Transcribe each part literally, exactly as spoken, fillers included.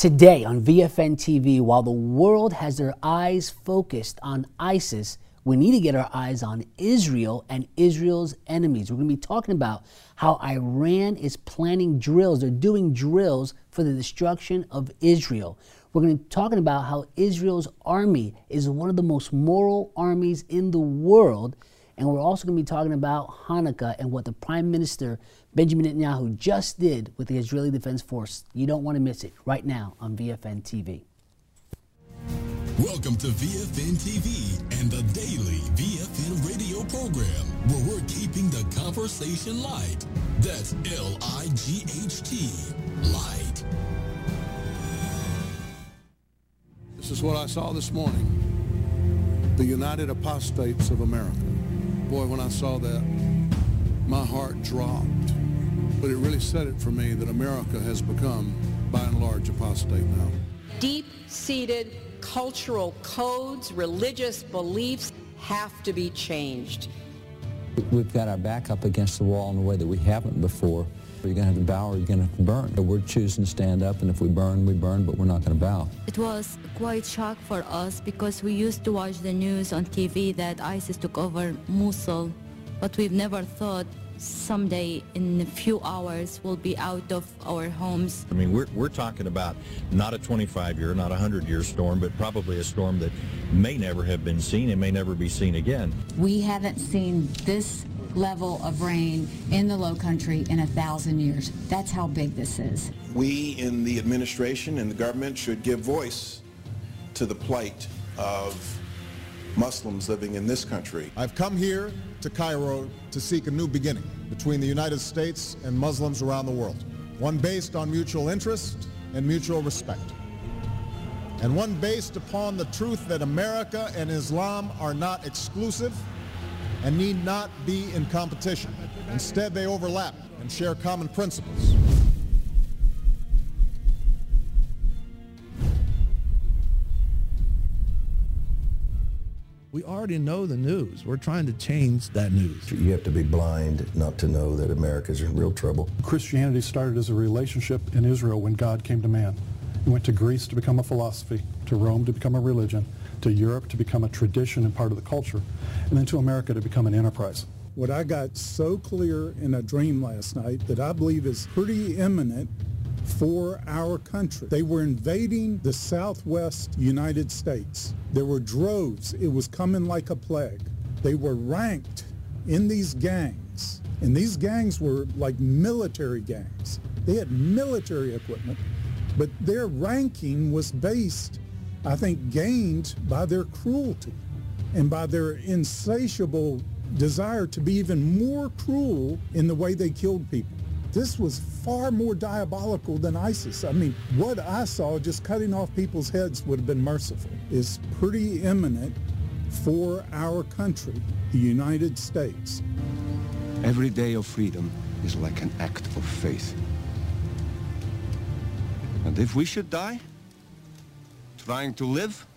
Today on V F N T V, while the world has their eyes focused on ISIS, we need to get our eyes on Israel and Israel's enemies. We're going to be talking about how Iran is planning drills. They're doing drills for the destruction of Israel. We're going to be talking about how Israel's army is one of the most moral armies in the world. And we're also going to be talking about Hanukkah and what the Prime Minister Benjamin Netanyahu just did with the Israeli Defense Force. You don't want to miss it right now on V F N T V. Welcome to V F N T V and the daily V F N radio program, where we're keeping the conversation light. That's L I G H T, light. This is what I saw this morning. The United Apostates of America. Boy, when I saw that, my heart dropped. But it really said it for me that America has become, by and large, apostate now. Deep-seated cultural codes, religious beliefs have to be changed. We've got our back up against the wall in a way that we haven't before. You're going to have to bow or you're going to have to burn. We're choosing to stand up, and if we burn, we burn, but we're not going to bow. It was quite shock for us because we used to watch the news on T V that ISIS took over Mosul, but we've never thought someday in a few hours we'll be out of our homes. I mean, we're, we're talking about not a twenty-five year, not a one hundred year storm, but probably a storm that may never have been seen and may never be seen again. We haven't seen this level of rain in the Low Country in a thousand years. That's how big this is. We in the administration and the government should give voice to the plight of Muslims living in this country. I've come here to Cairo to seek a new beginning between the United States and Muslims around the world, one based on mutual interest and mutual respect, and one based upon the truth that America and Islam are not exclusive and need not be in competition. Instead, they overlap and share common principles. We already know the news. We're trying to change that news. You have to be blind not to know that America's in real trouble. Christianity started as a relationship in Israel when God came to man. He went to Greece to become a philosophy, to Rome to become a religion, to Europe to become a tradition and part of the culture, and then to America to become an enterprise. What I got so clear in a dream last night that I believe is pretty imminent for our country. They were invading the southwest United States. There were droves. It was coming like a plague. They were ranked in these gangs, and these gangs were like military gangs. They had military equipment, but their ranking was based, I think, gained by their cruelty and by their insatiable desire to be even more cruel in the way they killed people. This was far more diabolical than ISIS. I mean, what I saw, just cutting off people's heads would have been merciful, is pretty imminent for our country, the United States. Every day of freedom is like an act of faith. And if we should die trying to live,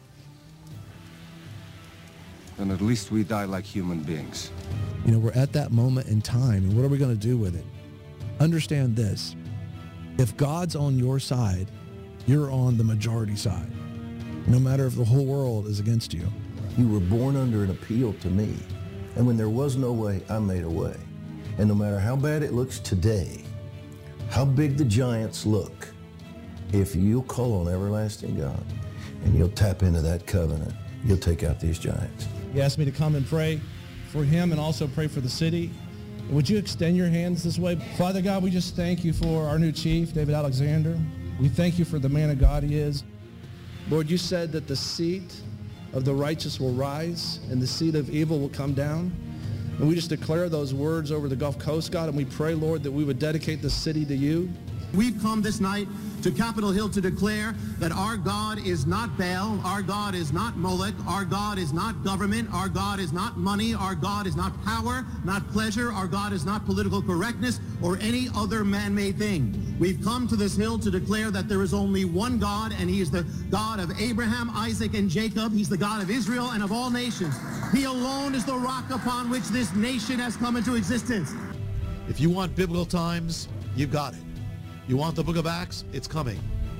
then at least we die like human beings. You know, we're at that moment in time, and what are we going to do with it? Understand this. If God's on your side, you're on the majority side, no matter if the whole world is against you. You were born under an appeal to me, and when there was no way, I made a way. And no matter how bad it looks today, how big the giants look, if you'll call on everlasting God and you'll tap into that covenant, you'll take out these giants. He asked me to come and pray for him and also pray for the city. Would you extend your hands this way? Father God, we just thank you for our new chief, David Alexander. We thank you for the man of God he is. Lord, you said that the seat of the righteous will rise and the seat of evil will come down. And we just declare those words over the Gulf Coast, God, and we pray, Lord, that we would dedicate the city to you. We've come this night to Capitol Hill to declare that our God is not Baal, our God is not Molech, our God is not government, our God is not money, our God is not power, not pleasure, our God is not political correctness or any other man-made thing. We've come to this hill to declare that there is only one God, and he is the God of Abraham, Isaac, and Jacob. He's the God of Israel and of all nations. He alone is the rock upon which this nation has come into existence. If you want biblical times, you've got it. You want the book of Acts? It's coming.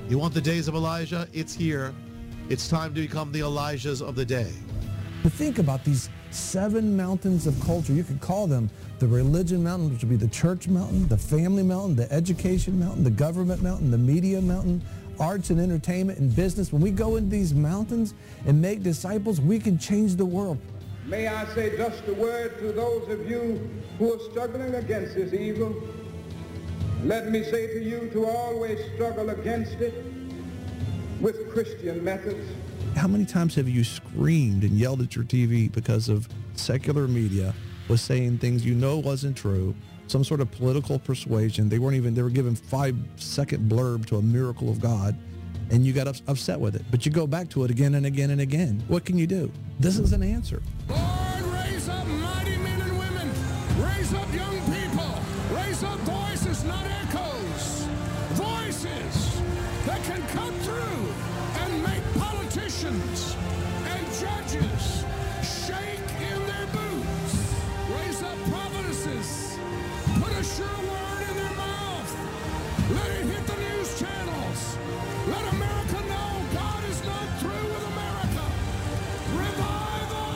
You want the days of Elijah? It's here. It's time to become the Elijahs of the day. To think about these seven mountains of culture, you could call them the religion mountain, which would be the church mountain, the family mountain, the education mountain, the government mountain, the media mountain, arts and entertainment and business. When we go into these mountains and make disciples, we can change the world. May I say just a word to those of you who are struggling against this evil. Let me say to you to always struggle against it with Christian methods. How many times have you screamed and yelled at your T V because of secular media was saying things you know wasn't true, some sort of political persuasion? They weren't even, they were giving five second blurb to a miracle of God, and you got ups- upset with it. But you go back to it again and again and again. What can you do? This is an answer. Lord, raise up mighty men and women. Raise up young people. Raise up voices, not echoes. Voices that can cut through and make politicians and judges shake in their boots. Raise up prophetesses. Put a sure word in their mouth. Let it hit the news channels. Let America know God is not through with America. Revival!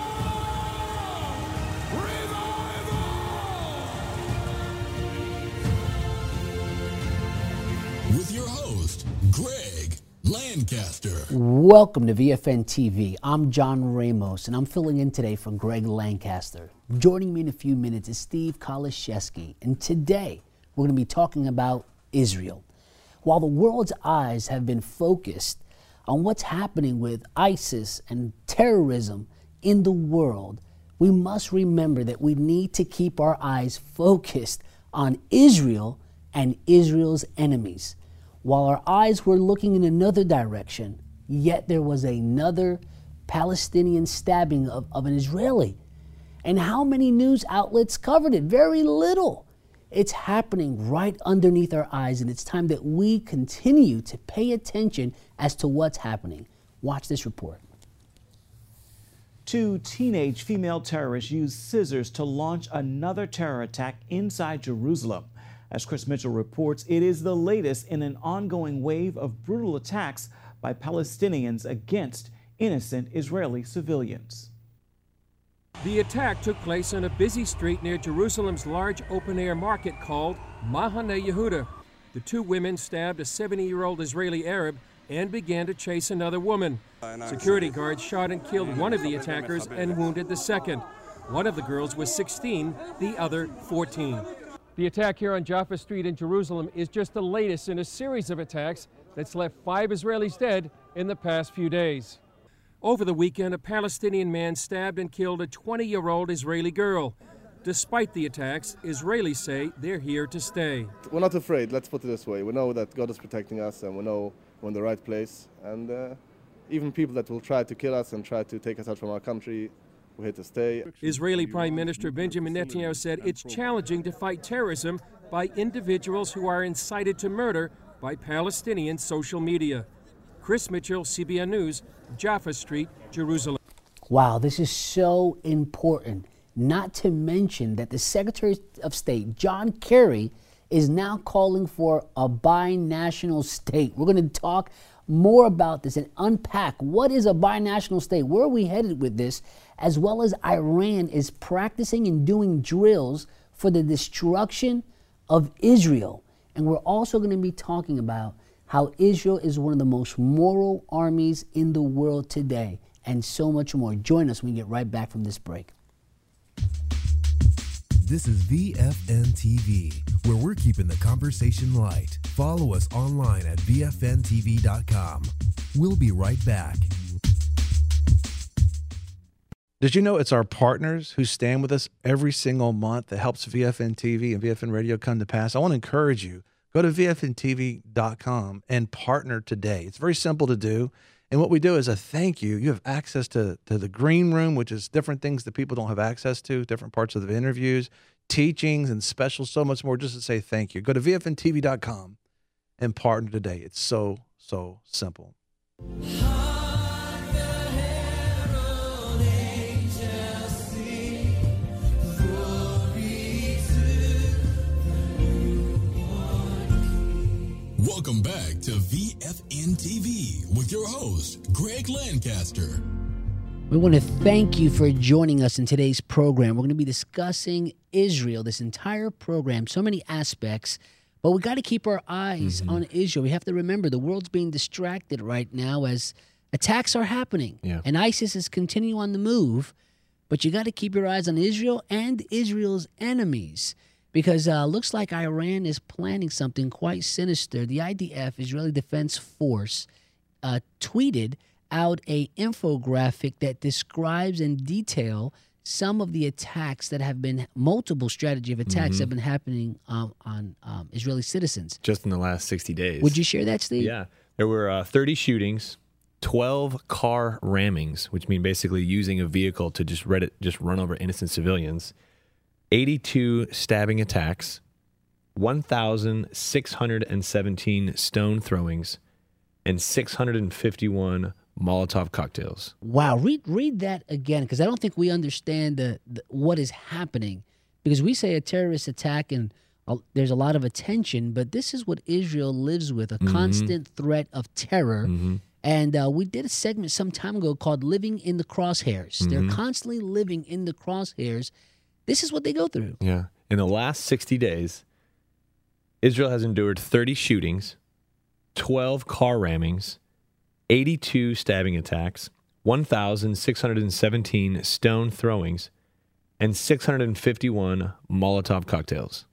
Revival! With your host, Greg Lancaster. Welcome to V F N T V. I'm John Ramos, and I'm filling in today for Greg Lancaster. Joining me in a few minutes is Steve Kaliszewski, and today we're going to be talking about Israel. While the world's eyes have been focused on what's happening with ISIS and terrorism in the world, we must remember that we need to keep our eyes focused on Israel and Israel's enemies. While our eyes were looking in another direction, yet there was another Palestinian stabbing of, of an Israeli. And how many news outlets covered it? Very little. It's happening right underneath our eyes, and it's time that we continue to pay attention as to what's happening. Watch this report. Two teenage female terrorists used scissors to launch another terror attack inside Jerusalem. As Chris Mitchell reports, it is the latest in an ongoing wave of brutal attacks by Palestinians against innocent Israeli civilians. The attack took place on a busy street near Jerusalem's large open-air market called Mahane Yehuda. The two women stabbed a seventy-year-old Israeli Arab and began to chase another woman. Security guards shot and killed one of the attackers and wounded the second. One of the girls was sixteen, the other fourteen. The attack here on Jaffa Street in Jerusalem is just the latest in a series of attacks that's left five Israelis dead in the past few days. Over the weekend, a Palestinian man stabbed and killed a twenty-year-old Israeli girl. Despite the attacks, Israelis say they're here to stay. We're not afraid, let's put it this way. We know that God is protecting us, and we know we're in the right place. And uh, even people that will try to kill us and try to take us out from our country, we're here to stay. Israeli Prime Minister Benjamin Netanyahu said it's challenging to fight terrorism by individuals who are incited to murder by Palestinian social media. Chris Mitchell, C B N News, Jaffa Street, Jerusalem. Wow, this is so important. Not to mention that the Secretary of State, John Kerry, is now calling for a binational state. We're going to talk more about this and unpack what is a binational state, where are we headed with this, as well as Iran is practicing and doing drills for the destruction of Israel. And we're also going to be talking about how Israel is one of the most moral armies in the world today, and so much more. Join us when we get right back from this break. This is V F N T V, where we're keeping the conversation light. Follow us online at V F N T V dot com. We'll be right back. Did you know it's our partners who stand with us every single month that helps V F N T V and V F N Radio come to pass? I want to encourage you, go to V F N T V dot com and partner today. It's very simple to do. And what we do is a thank you. You have access to, to the green room, which is different things that people don't have access to, different parts of the interviews, teachings, and specials, so much more, just to say thank you. Go to V F N T V dot com and partner today. It's so, so simple. Welcome back to V F N T V with your host, Greg Lancaster. We want to thank you for joining us in today's program. We're going to be discussing Israel, this entire program, so many aspects, but we got to keep our eyes mm-hmm. on Israel. We have to remember the world's being distracted right now as attacks are happening, yeah. and ISIS is continuing on the move, but you got to keep your eyes on Israel and Israel's enemies. Because uh, looks like Iran is planning something quite sinister. The I D F, Israeli Defense Force, uh, tweeted out a infographic that describes in detail some of the attacks that have been, multiple strategy of attacks Mm-hmm. have been happening um, on um, Israeli citizens. Just in the last sixty days. Would you share that, Steve? Yeah. There were uh, thirty shootings, twelve car rammings, which mean basically using a vehicle to just, read it, just run over innocent civilians. eighty-two stabbing attacks, one thousand six hundred seventeen stone throwings, and six hundred fifty-one Molotov cocktails. Wow, read read that again, because I don't think we understand the, the what is happening. Because we say a terrorist attack and uh, there's a lot of attention, but this is what Israel lives with, a Mm-hmm. constant threat of terror. Mm-hmm. And uh, we did a segment some time ago called Living in the Crosshairs. Mm-hmm. They're constantly living in the crosshairs. This is what they go through. Yeah. In the last sixty days, Israel has endured thirty shootings, twelve car rammings, eighty-two stabbing attacks, one thousand six hundred seventeen stone throwings, and six hundred fifty-one Molotov cocktails.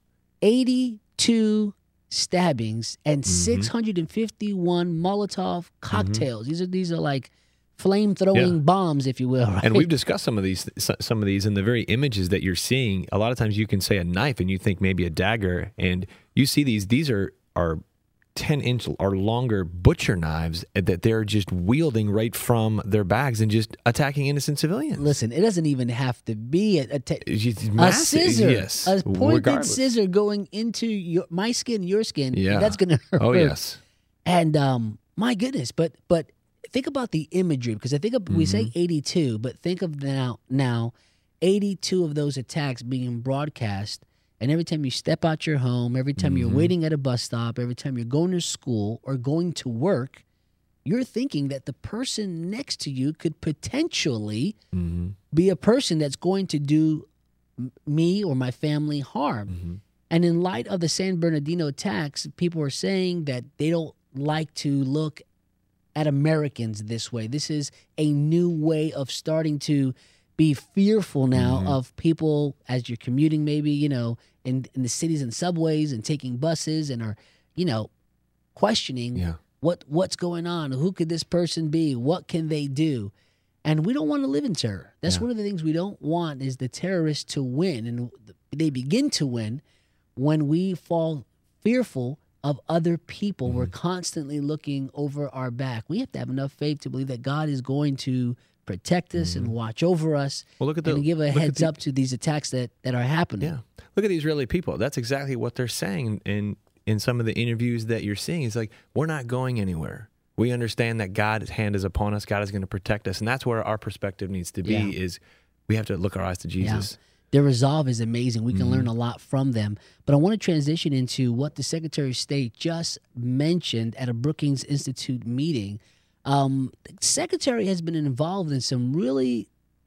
eighty-two stabbings and Mm-hmm. six hundred fifty-one Molotov cocktails. Mm-hmm. These are these are like flame-throwing Yeah. bombs, if you will. Right? And we've discussed some of these, some of these, and the very images that you're seeing. A lot of times, you can say a knife, and you think maybe a dagger, and you see these. These are are ten inch or longer butcher knives that they're just wielding right from their bags and just attacking innocent civilians. Listen, it doesn't even have to be a, a, te- It's a massive, scissor, yes, a pointed regardless. scissor going into your, my skin, your skin. Yeah. That's going to hurt. Oh yes. And um, my goodness, but but think about the imagery, because I think of, we say Mm-hmm. eighty-two, but think of now now eighty-two of those attacks being broadcast. And every time you step out your home, every time you're Mhm. waiting at a bus stop, every time you're going to school or going to work, you're thinking that the person next to you could potentially Mm-hmm. be a person that's going to do m- me or my family harm. Mm-hmm. And in light of the San Bernardino attacks, people are saying that they don't like to look at Americans this way. This is a new way of starting to be fearful now Mhm. of people as you're commuting, maybe, you know, in, in the cities and subways and taking buses, and are, you know, questioning Yeah. what what's going on. Who could this person be? What can they do? And we don't want to live in terror. That's Yeah. one of the things we don't want, is the terrorists to win. And they begin to win when we fall fearful of other people. Mm-hmm. We're constantly looking over our back. We have to have enough faith to believe that God is going to protect us and watch over us. Mm-hmm. Well, look at the- and give a look at heads the- up to these attacks that, that are happening. Yeah. Look at the Israeli people. That's exactly what they're saying in, in some of the interviews that you're seeing. It's like, we're not going anywhere. We understand that God's hand is upon us. God is going to protect us. And that's where our perspective needs to be, Yeah. is we have to look our eyes to Jesus. Yeah. Their resolve is amazing. We can Mhm. learn a lot from them. But I want to transition into what the Secretary of State just mentioned at a Brookings Institute meeting. Um, the Secretary has been involved in some really,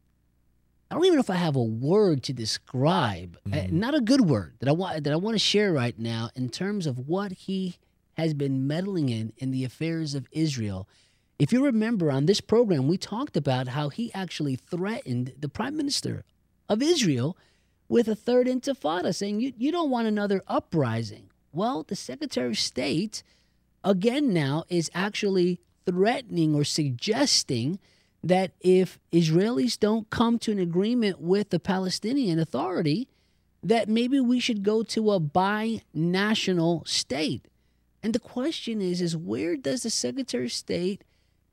I don't even know if I have a word to describe, uh, not a good word that I want that I want to share right now in terms of what he has been meddling in in the affairs of Israel. If you remember on this program, we talked about how he actually threatened the Prime Minister of Israel with a third intifada, saying, you, you don't want another uprising. Well, the Secretary of State, again now, is actually threatening or suggesting that if Israelis don't come to an agreement with the Palestinian Authority, that maybe we should go to a bi-national state. And the question is, is where does the Secretary of State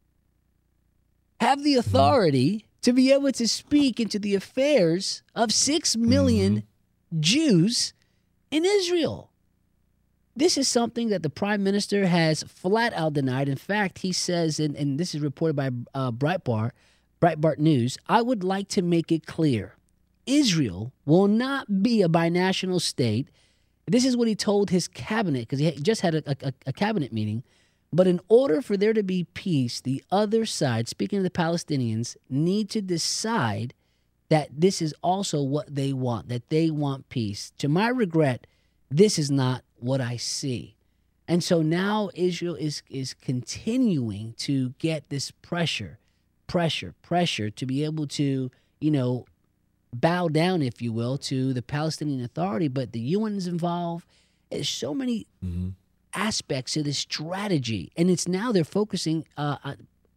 have the authority to be able to speak into the affairs of six million Jews in Israel? This is something that the Prime Minister has flat out denied. In fact, he says, and, and this is reported by uh, Breitbart, Breitbart News, I would like to make it clear, Israel will not be a binational state This is what he told his cabinet, because he just had a, a, a cabinet meeting. But in order for there to be peace, the other side, speaking of the Palestinians, need to decide that this is also what they want, that they want peace. To my regret, this is not what I see. And so now Israel is is continuing to get this pressure, pressure, pressure to be able to, you know, bow down, if you will, to the Palestinian Authority. But the U N is involved. There's so many mm-hmm. aspects of this strategy. And it's now they're focusing uh, uh,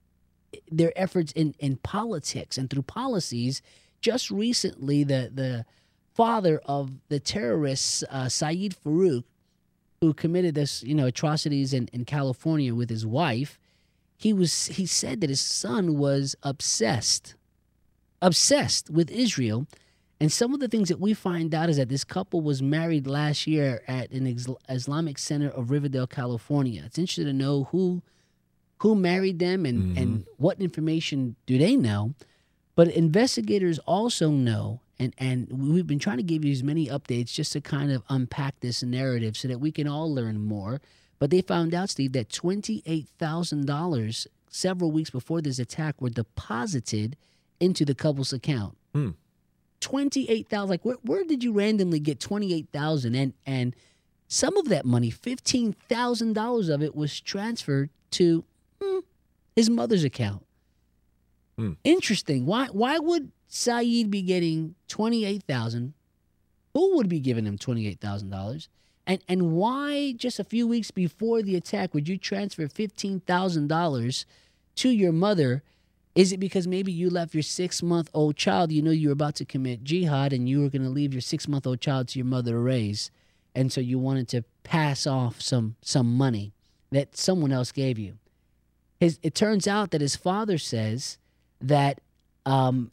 their efforts in, in politics and through policies. Just recently, the, the father of the terrorists, uh, Saeed Farook, who committed this, you know, atrocities in, in California with his wife, he was he said that his son was obsessed, obsessed with Israel. And some of the things that we find out is that this couple was married last year at an Islamic center of Riverdale, California. It's interesting to know who who married them and, mm-hmm. and what information do they know. But investigators also know, and, and we've been trying to give you as many updates just to kind of unpack this narrative so that we can all learn more. But they found out, Steve, that twenty-eight thousand dollars several weeks before this attack were deposited into the couple's account. Mm. twenty-eight thousand dollars. Like, where, where did you randomly get twenty-eight thousand dollars? And, and some of that money, fifteen thousand dollars of it, was transferred to hmm, his mother's account. Hmm. Interesting. Why why would Saeed be getting twenty-eight thousand dollars? Who would be giving him twenty-eight thousand dollars? And and why just a few weeks before the attack would you transfer fifteen thousand dollars to your mother? Is it because maybe you left your six-month-old child, you know you were about to commit jihad, and you were going to leave your six-month-old child to your mother to raise, and so you wanted to pass off some some money that someone else gave you? His, it turns out that his father says that um,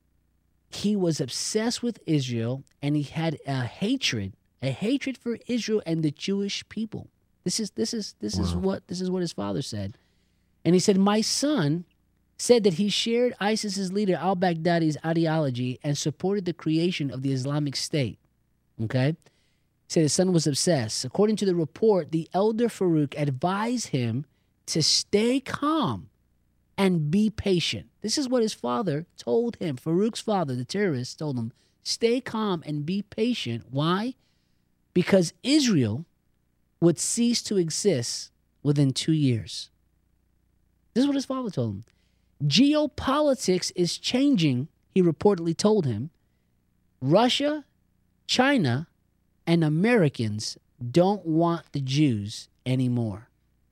he was obsessed with Israel, and he had a hatred, a hatred for Israel and the Jewish people. This is this is this wow. is what this is what his father said, and he said, "My son said that he shared ISIS's leader al-Baghdadi's ideology and supported the creation of the Islamic State." Okay, he said his son was obsessed. According to the report, the elder Farook advised him to stay calm and be patient. This is what his father told him. Farouk's father, the terrorist, told him, stay calm and be patient. Why? Because Israel would cease to exist within two years. This is what his father told him. Geopolitics is changing, he reportedly told him. Russia, China, and Americans don't want the Jews anymore.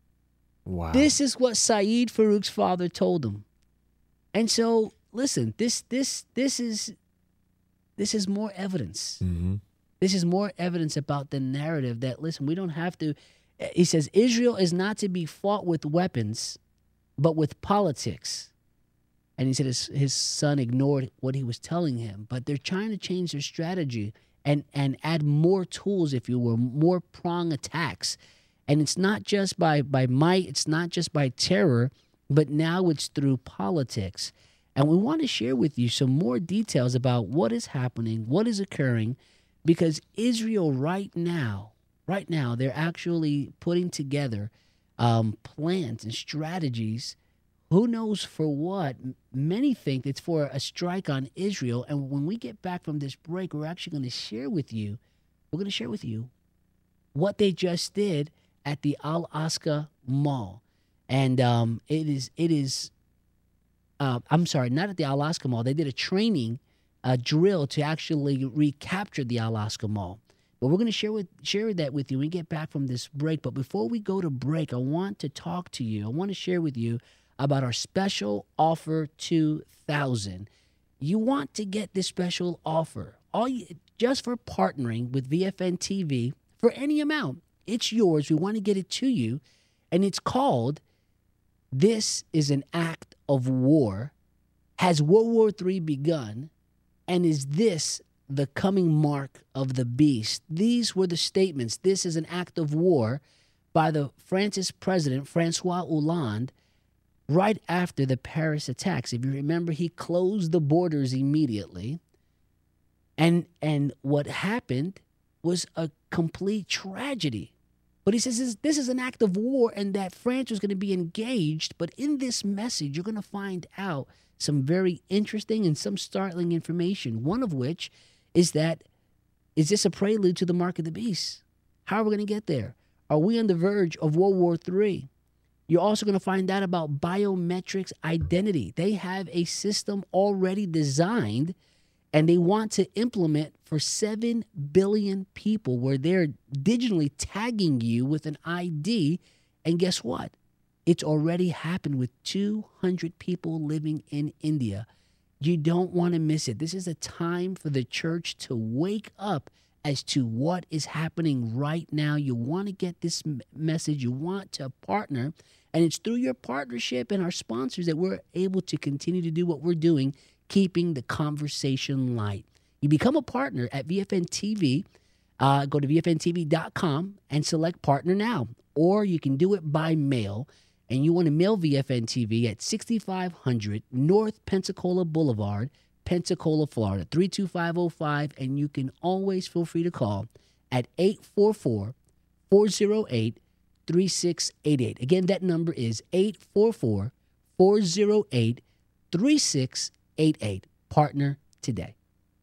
Wow. This is what Saeed Farouk's father told him. And so, listen, this this this is this is more evidence. Mm-hmm. This is more evidence about the narrative that, listen, we don't have to. He says Israel is not to be fought with weapons, but with politics. And he said his, his son ignored what he was telling him. But they're trying to change their strategy and, and add more tools, if you will, more prong attacks. And it's not just by, by might, it's not just by terror, but now it's through politics. And we want to share with you some more details about what is happening, what is occurring, because Israel right now, right now, they're actually putting together um, plans and strategies. Who knows for what? Many think it's for a strike on Israel. And when we get back from this break, we're actually going to share with you, we're going to share with you what they just did at the Al-Aqsa Mall. And um, it is, it is, uh, I'm sorry, not at the Al-Aqsa Mall. They did a training uh, drill to actually recapture the Al-Aqsa Mall. But we're going to share with share that with you when we get back from this break. But before we go to break, I want to talk to you. I want to share with you about our special offer two thousand. You want to get this special offer all you, just for partnering with V F N T V for any amount. It's yours. We want to get it to you. And it's called This is an Act of War. Has World War Three begun? And is this the coming mark of the beast? These were the statements. This is an act of war by the France's president, Francois Hollande, right after the Paris attacks. If you remember, he closed the borders immediately. And and what happened was a complete tragedy. But he says this, this is an act of war and that France was going to be engaged. But in this message, you're going to find out some very interesting and some startling information, one of which is that, is this a prelude to the mark of the beast? How are we going to get there? Are we on the verge of World War Three? You're also going to find out about biometrics identity. They have a system already designed and they want to implement for seven billion people where they're digitally tagging you with an I D. And guess what? It's already happened with two hundred people living in India. You don't want to miss it. This is a time for the church to wake up as to what is happening right now. You want to get this message. You want to partner. And it's through your partnership and our sponsors that we're able to continue to do what we're doing, keeping the conversation light. You become a partner at V F N T V. Uh, go to V F N T V dot com and select Partner Now. Or you can do it by mail. And you want to mail V F N T V at sixty-five hundred North Pensacola Boulevard, Pensacola, Florida, three two five oh five. And you can always feel free to call at eight four four, four oh eight, three six eight eight. Again, that number is eight four four, four oh eight, three six eight eight. Partner today.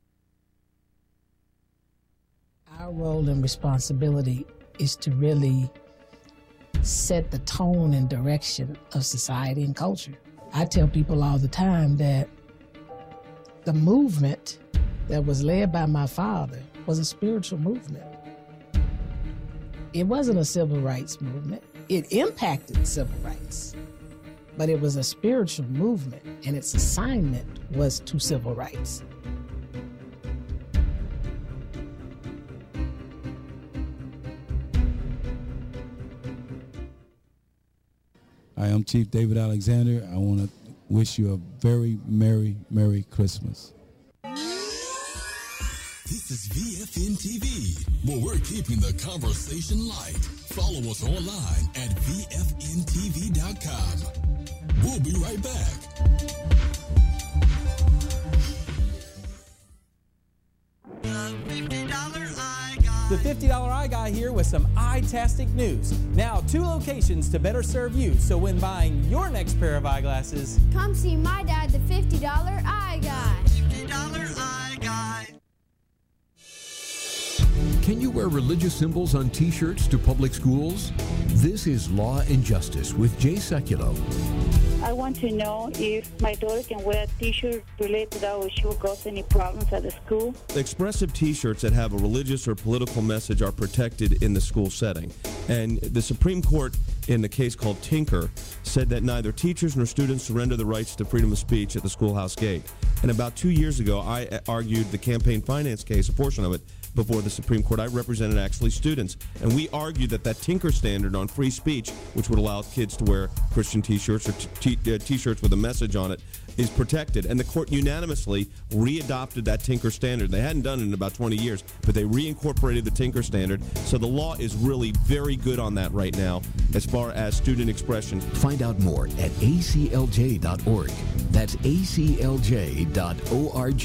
Our role and responsibility is to really set the tone and direction of society and culture. I tell people all the time that the movement that was led by my father was a spiritual movement. It wasn't a civil rights movement. It impacted civil rights, but it was a spiritual movement, and its assignment was to civil rights. Hi, I'm Chief David Alexander. I want to wish you a very Merry, Merry Christmas. This is V F N T V, where we're keeping the conversation light. Follow us online at V F N T V dot com. We'll be right back. The fifty dollar Eye Guy here with some eye-tastic news. Now, two locations to better serve you, so when buying your next pair of eyeglasses, come see my dad, the fifty dollar Eye Guy. fifty dollar Eye Guy. Can you wear religious symbols on t-shirts to public schools? This is Law and Justice with Jay Sekulow. I want to know if my daughter can wear a t-shirt related to that, or she will cause any problems at the school. Expressive t-shirts that have a religious or political message are protected in the school setting. And the Supreme Court, in the case called Tinker, said that neither teachers nor students surrender the rights to freedom of speech at the schoolhouse gate. And about two years ago, I argued the campaign finance case, a portion of it, before the Supreme Court. I represented actually students, and we argued that that Tinker standard on free speech, which would allow kids to wear Christian t-shirts or t- t- uh, t-shirts with a message on it, is protected. And the court unanimously readopted that Tinker standard. They hadn't done it in about twenty years, but they reincorporated the Tinker standard. So the law is really very good on that right now as far as student expression. Find out more at A C L J dot org. That's A C L J dot org.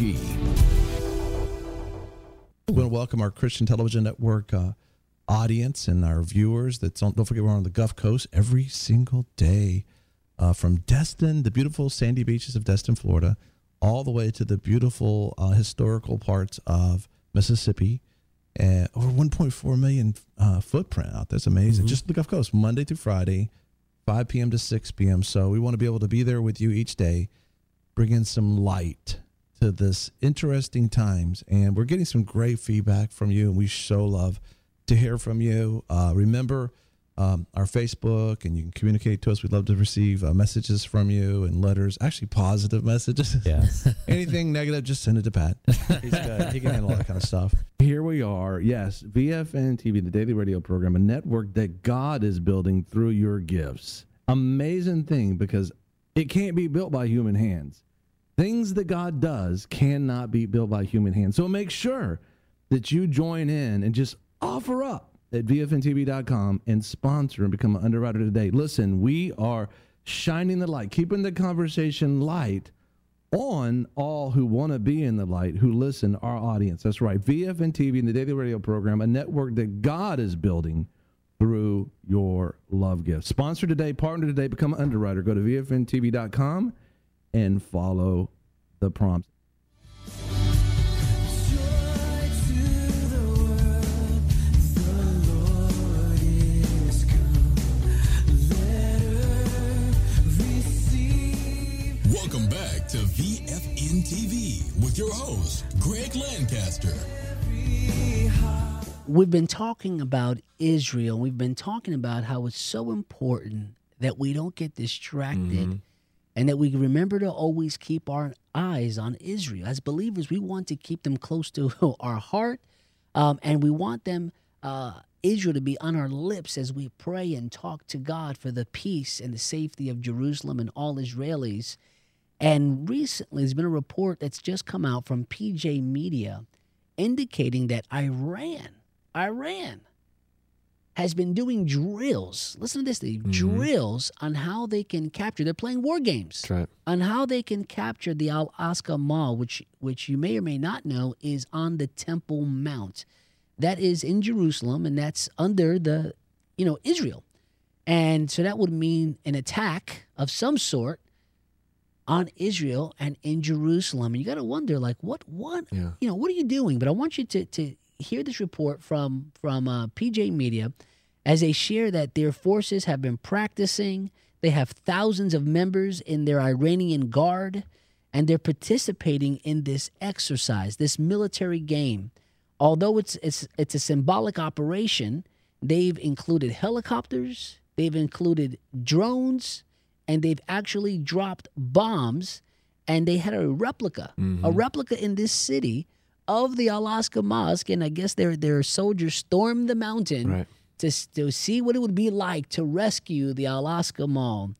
We want to welcome our Christian Television Network uh, audience and our viewers. That's on, don't forget, we're on the Gulf Coast every single day, uh, from Destin, the beautiful sandy beaches of Destin, Florida, all the way to the beautiful uh, historical parts of Mississippi. Uh, over one point four million uh, footprint out there. That's amazing. Mm-hmm. Just the Gulf Coast, Monday through Friday, five p.m. to six p.m. So we want to be able to be there with you each day, bring in some light to this interesting times, and we're getting some great feedback from you, and we so love to hear from you. Uh, remember um, our Facebook, and you can communicate to us. We'd love to receive uh, messages from you and letters, actually positive messages. Yes. Anything negative, just send it to Pat. He's good. He can handle all that kind of stuff. Here we are. Yes, V F N T V, the daily radio program, a network that God is building through your gifts. Amazing thing, because it can't be built by human hands. Things that God does cannot be built by human hands. So make sure that you join in and just offer up at V F N T V dot com and sponsor and become an underwriter today. Listen, we are shining the light, keeping the conversation light on all who want to be in the light, who listen, our audience. That's right. V F N T V and the Daily Radio Program, a network that God is building through your love gift. Sponsor today, partner today, become an underwriter. Go to V F N T V dot com and follow the prompts. Welcome back to V F N T V with your host, Greg Lancaster. We've been talking about Israel. We've been talking about how it's so important that we don't get distracted mm-hmm. and that we remember to always keep our eyes on Israel. As believers, we want to keep them close to our heart, um, and we want them, uh, Israel, to be on our lips as we pray and talk to God for the peace and the safety of Jerusalem and all Israelis. And recently, there's been a report that's just come out from P J Media indicating that Iran, Iran has been doing drills. Listen to this, Steve. Mm-hmm. Drills on how they can capture. They're playing war games. That's right. On how they can capture the Al-Aqsa Mall, which, which you may or may not know is on the Temple Mount. That is in Jerusalem, and that's under the, you know, Israel. And so that would mean an attack of some sort on Israel and in Jerusalem. And you got to wonder, like, what, what, yeah. you know, what are you doing? But I want you to to hear this report from from uh, P J Media as they share that their forces have been practicing. They have thousands of members in their Iranian Guard, and they're participating in this exercise, this military game. Although it's it's it's a symbolic operation, they've included helicopters, they've included drones, and they've actually dropped bombs, and they had a replica, mm-hmm. a replica in this city of the Al-Aqsa Mosque, and I guess their their soldiers stormed the mountain right. to, to see what it would be like to rescue the Al-Aqsa Mall.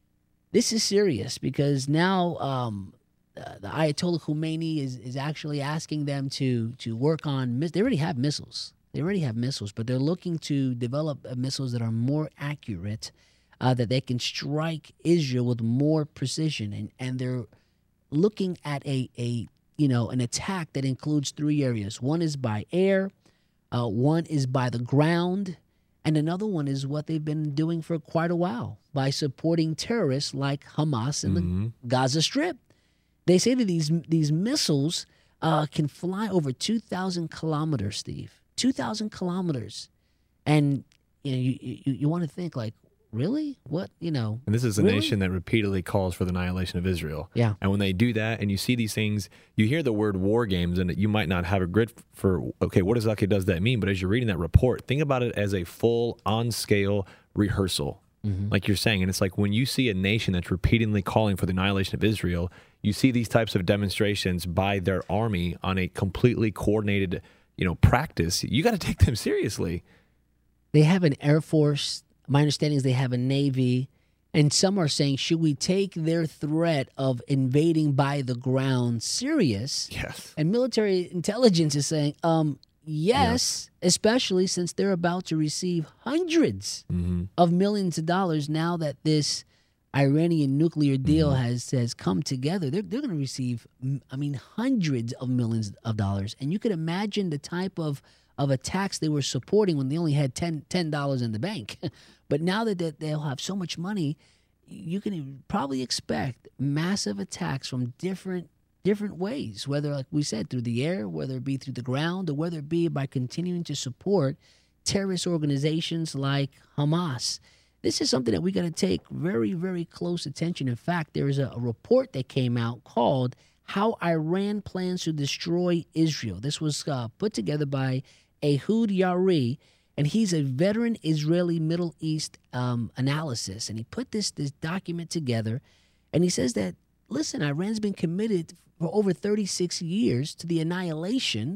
This is serious because now um, uh, the Ayatollah Khomeini is, is actually asking them to, to work on, they already have missiles. They already have missiles, but they're looking to develop uh, missiles that are more accurate, Uh, that they can strike Israel with more precision, and, and they're looking at a, a you know an attack that includes three areas. One is by air, uh, one is by the ground, and another one is what they've been doing for quite a while by supporting terrorists like Hamas in mm-hmm. the Gaza Strip. They say that these these missiles uh, can fly over two thousand kilometers, Steve, two thousand kilometers, and you know you you, you want to think like. Really? What, you know? And this is a really? nation that repeatedly calls for the annihilation of Israel. Yeah. And when they do that and you see these things, you hear the word war games and you might not have a grid for, okay, what exactly does that mean? But as you're reading that report, think about it as a full on-scale rehearsal. Mm-hmm. Like you're saying. And it's like when you see a nation that's repeatedly calling for the annihilation of Israel, you see these types of demonstrations by their army on a completely coordinated, you know, practice. You got to take them seriously. They have an Air Force. My understanding is they have a Navy, and some are saying, should we take their threat of invading by the ground serious? Yes. And military intelligence is saying, um, yes, yeah. especially since they're about to receive hundreds mm-hmm. of millions of dollars now that this Iranian nuclear deal mm-hmm. has has come together. They're, they're going to receive, I mean, hundreds of millions of dollars. And you could imagine the type of of attacks they were supporting when they only had ten dollars in the bank. But now that they'll have so much money, you can probably expect massive attacks from different different ways, whether, like we said, through the air, whether it be through the ground, or whether it be by continuing to support terrorist organizations like Hamas. This is something that we got to take very, very close attention. In fact, there is a, a report that came out called How Iran Plans to Destroy Israel. This was uh, put together by Ehud Yari, and he's a veteran Israeli Middle East um, analysis. And he put this, this document together, and he says that, listen, Iran's been committed for over thirty-six years to the annihilation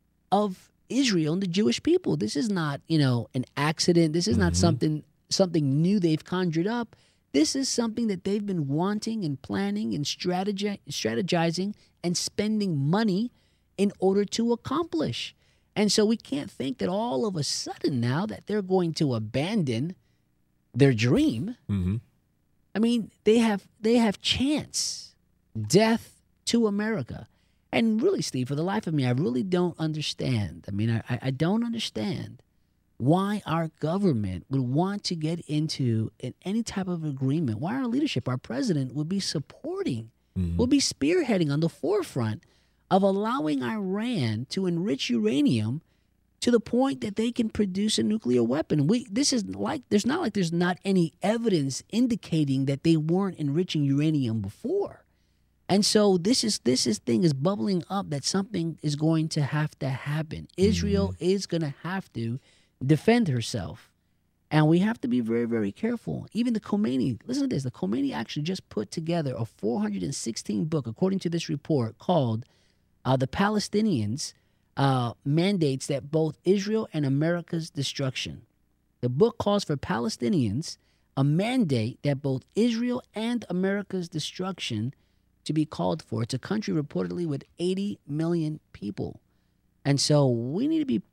of Israel and the Jewish people. This is not, you know, an accident. This is mm-hmm. not something something new they've conjured up. This is something that they've been wanting and planning and strategi- strategizing and spending money in order to accomplish. And so we can't think that all of a sudden now that they're going to abandon their dream. Mm-hmm. I mean, they have they have chance, death, to America. And really, Steve, for the life of me, I really don't understand. I mean, I, I don't understand why our government would want to get into an, any type of agreement, why our leadership, our president, would be supporting, mm-hmm. would be spearheading on the forefront of allowing Iran to enrich uranium to the point that they can produce a nuclear weapon. We this is like there's not like there's not any evidence indicating that they weren't enriching uranium before. And so this is this is thing is bubbling up that something is going to have to happen. Israel mm-hmm. is going to have to defend herself. And we have to be very, very careful. Even the Khomeini, listen to this, the Khomeini actually just put together a four hundred sixteen book, according to this report, called uh, The Palestinians uh, Mandates That Both Israel and America's Destruction. The book calls for Palestinians, a mandate that both Israel and America's destruction to be called for. It's a country reportedly with eighty million people. And so we need to be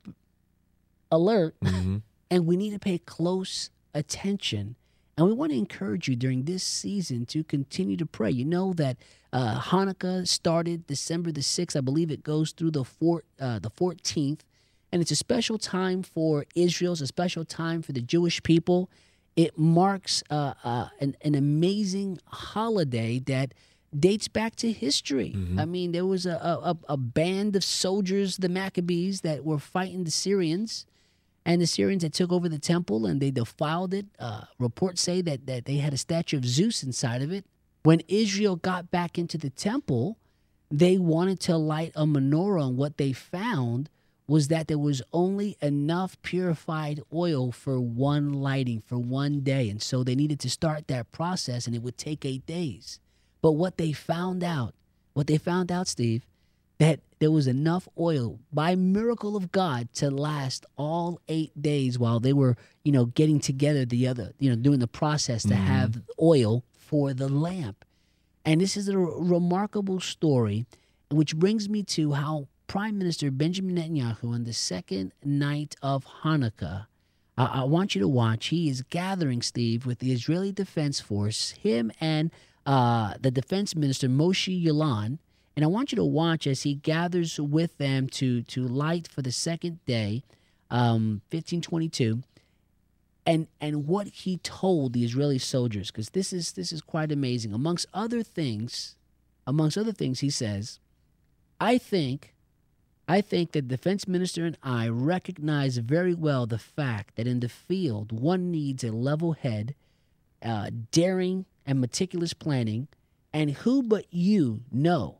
alert, mm-hmm. and we need to pay close attention. And we want to encourage you during this season to continue to pray. You know that uh, Hanukkah started December the sixth. I believe it goes through the four, uh, the fourteenth. And it's a special time for Israel. It's a special time for the Jewish people. It marks uh, uh, an, an amazing holiday that dates back to history. Mm-hmm. I mean, there was a, a, a band of soldiers, the Maccabees, that were fighting the Syrians. And the Syrians had took over the temple and they defiled it. Uh, reports say that, that they had a statue of Zeus inside of it. When Israel got back into the temple, they wanted to light a menorah, and what they found was that there was only enough purified oil for one lighting, for one day. And so they needed to start that process, and it would take eight days. But what they found out, what they found out, Steve, that there was enough oil by miracle of God to last all eight days while they were, you know, getting together the other, you know, doing the process to mm-hmm. have oil for the lamp. And this is a r- remarkable story, which brings me to how Prime Minister Benjamin Netanyahu on the second night of Hanukkah, uh, I want you to watch, he is gathering, Steve, with the Israeli Defense Force, him and uh, the Defense Minister Moshe Yaalon. And I want you to watch as he gathers with them to to light for the second day, um, fifteen twenty-two, and and what he told the Israeli soldiers, because this is this is quite amazing. Amongst other things, amongst other things, he says, I think, I think that the defense minister and I recognize very well the fact that in the field one needs a level head, uh, daring and meticulous planning, and who but you know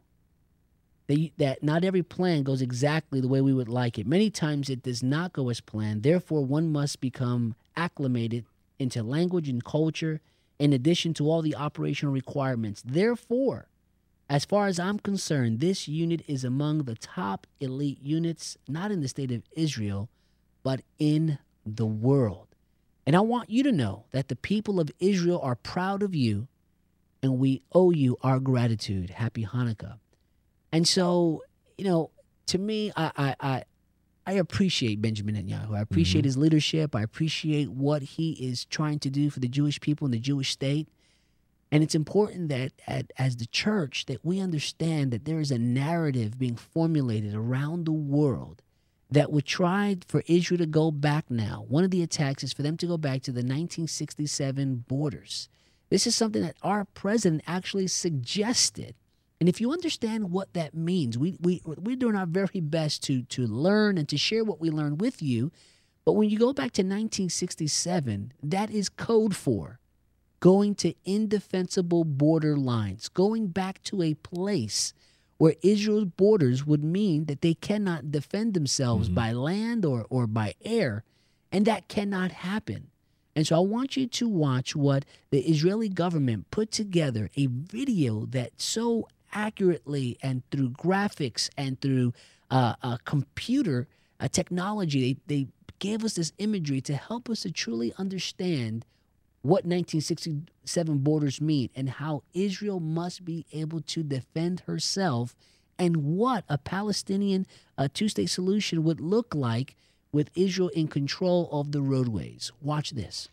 That, that not every plan goes exactly the way we would like it. Many times it does not go as planned. Therefore, one must become acclimated into language and culture in addition to all the operational requirements. Therefore, as far as I'm concerned, this unit is among the top elite units, not in the state of Israel, but in the world. And I want you to know that the people of Israel are proud of you, and we owe you our gratitude. Happy Hanukkah. And so, you know, to me, I I I, I appreciate Benjamin Netanyahu. I appreciate mm-hmm. his leadership. I appreciate what he is trying to do for the Jewish people and the Jewish state. And it's important that at, as the church that we understand that there is a narrative being formulated around the world that would try for Israel to go back now. One of the attacks is for them to go back to the nineteen sixty-seven borders. This is something that our president actually suggested. And if you understand what that means, we, we, we're doing our very best to, to learn and to share what we learned with you. But when you go back to nineteen sixty-seven, that is code for going to indefensible border lines, going back to a place where Israel's borders would mean that they cannot defend themselves mm-hmm. by land or, or by air, and that cannot happen. And so I want you to watch what the Israeli government put together, a video that so accurately and through graphics and through uh, uh, computer uh, technology, they, they gave us this imagery to help us to truly understand what nineteen sixty-seven borders mean and how Israel must be able to defend herself and what a Palestinian uh, two-state solution would look like with Israel in control of the roadways. Watch this.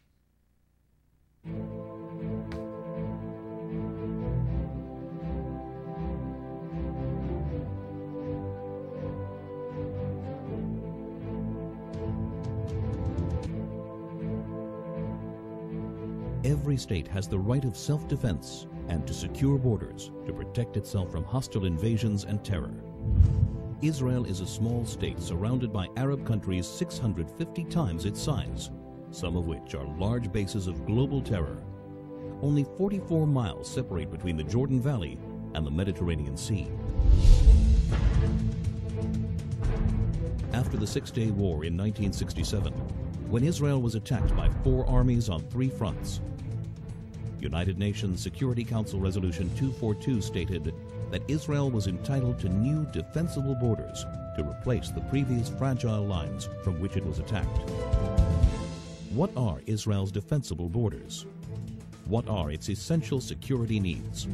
every state has the right of self-defense and to secure borders to protect itself from hostile invasions and terror. Israel is a small state surrounded by Arab countries six hundred fifty times its size, some of which are large bases of global terror. Only forty-four miles separate between the Jordan Valley and the Mediterranean Sea. After the Six-Day War in nineteen sixty-seven, when Israel was attacked by four armies on three fronts, United Nations Security Council Resolution two forty-two stated that Israel was entitled to new defensible borders to replace the previous fragile lines from which it was attacked. What are Israel's defensible borders? What are its essential security needs?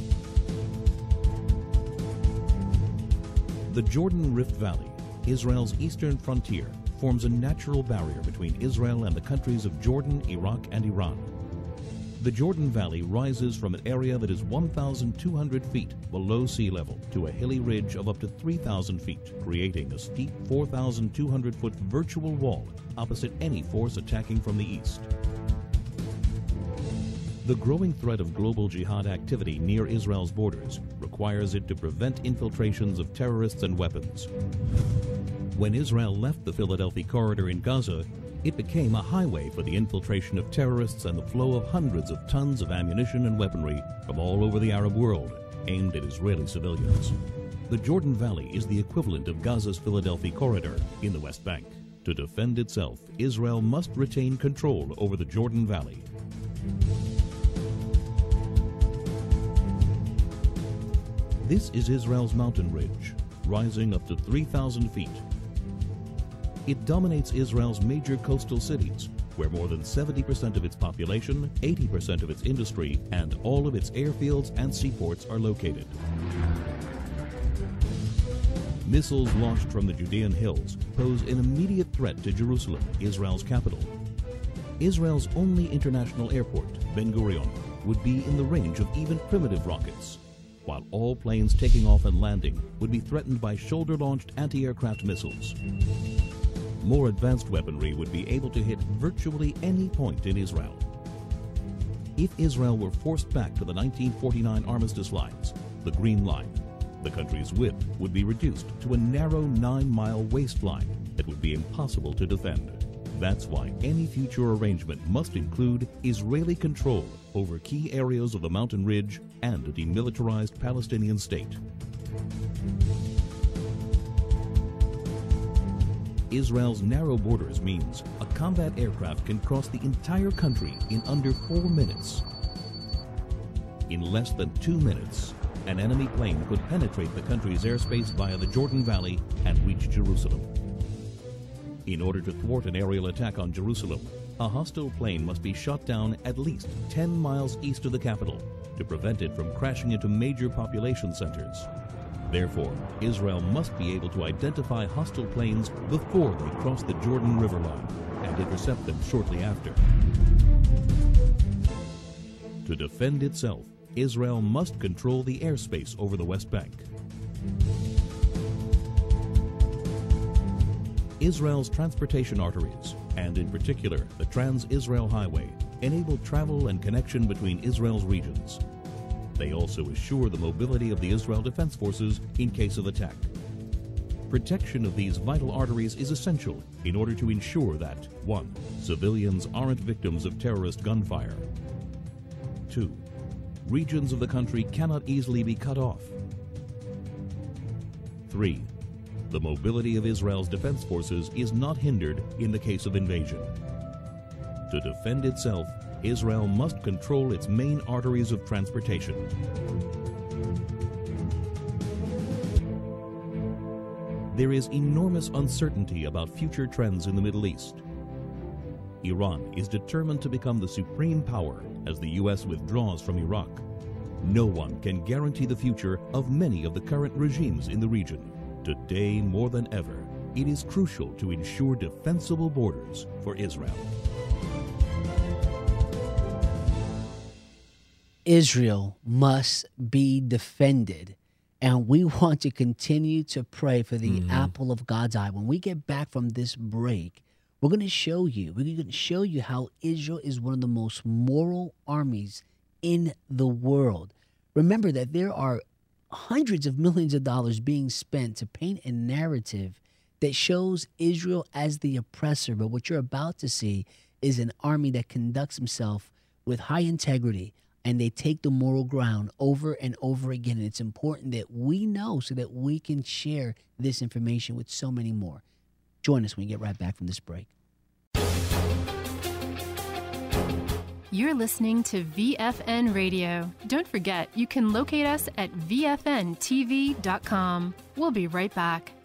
The Jordan Rift Valley, Israel's eastern frontier, forms a natural barrier between Israel and the countries of Jordan, Iraq, and Iran. The Jordan Valley rises from an area that is one thousand two hundred feet below sea level to a hilly ridge of up to three thousand feet, creating a steep four thousand two hundred foot virtual wall opposite any force attacking from the east. The growing threat of global jihad activity near Israel's borders requires it to prevent infiltrations of terrorists and weapons. When Israel left the Philadelphia corridor in Gaza, it became a highway for the infiltration of terrorists and the flow of hundreds of tons of ammunition and weaponry from all over the Arab world, aimed at Israeli civilians. The Jordan Valley is the equivalent of Gaza's Philadelphia corridor in the West Bank. To defend itself, Israel must retain control over the Jordan Valley. This is Israel's mountain ridge, rising up to three thousand feet. It dominates Israel's major coastal cities, where more than seventy percent of its population, eighty percent of its industry, and all of its airfields and seaports are located. Missiles launched from the Judean hills pose an immediate threat to Jerusalem, Israel's capital. Israel's only international airport, Ben Gurion, would be in the range of even primitive rockets, while all planes taking off and landing would be threatened by shoulder-launched anti-aircraft missiles. More advanced weaponry would be able to hit virtually any point in Israel. If Israel were forced back to the nineteen forty-nine armistice lines, the Green Line, the country's width would be reduced to a narrow nine-mile waistline that would be impossible to defend. That's why any future arrangement must include Israeli control over key areas of the mountain ridge and a demilitarized Palestinian state. Israel's narrow borders means a combat aircraft can cross the entire country in under four minutes. In less than two minutes, an enemy plane could penetrate the country's airspace via the Jordan Valley and reach Jerusalem. In order to thwart an aerial attack on Jerusalem, a hostile plane must be shot down at least ten miles east of the capital to prevent it from crashing into major population centers. Therefore, Israel must be able to identify hostile planes before they cross the Jordan River line and intercept them shortly after. To defend itself, Israel must control the airspace over the West Bank. Israel's transportation arteries, and in particular the Trans-Israel Highway, enable travel and connection between Israel's regions. They also assure the mobility of the Israel Defense Forces in case of attack. Protection of these vital arteries is essential in order to ensure that, one, civilians aren't victims of terrorist gunfire. Two, regions of the country cannot easily be cut off. Three, the mobility of Israel's defense forces is not hindered in the case of invasion. To defend itself, Israel must control its main arteries of transportation. There is enormous uncertainty about future trends in the Middle East. Iran is determined to become the supreme power as the U S withdraws from Iraq. No one can guarantee the future of many of the current regimes in the region. Today, more than ever, it is crucial to ensure defensible borders for Israel. Israel must be defended. And we want to continue to pray for the mm-hmm. apple of God's eye. When we get back from this break, We're going to show you, we're going to show you how Israel is one of the most moral armies in the world. Remember that there are hundreds of millions of dollars being spent to paint a narrative that shows Israel as the oppressor. But what you're about to see is an army that conducts himself with high integrity, and they take the moral ground over and over again. And it's important that we know so that we can share this information with so many more. Join us when we get right back from this break. You're listening to V F N Radio. Don't forget, you can locate us at V F N T V dot com. We'll be right back.